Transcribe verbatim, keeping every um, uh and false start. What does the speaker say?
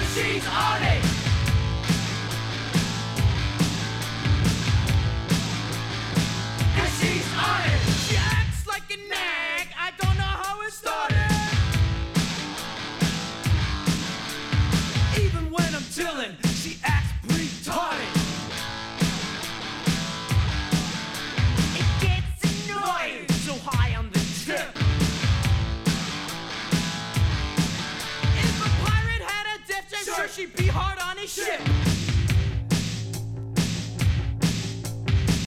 she's on it. And she's on it. She acts like a nag. I don't know how it started. Even when I'm chillin', she acts retarded. It gets annoying. So high on the trip. If a pirate had a death, I'm sure she'd be hard on his ship.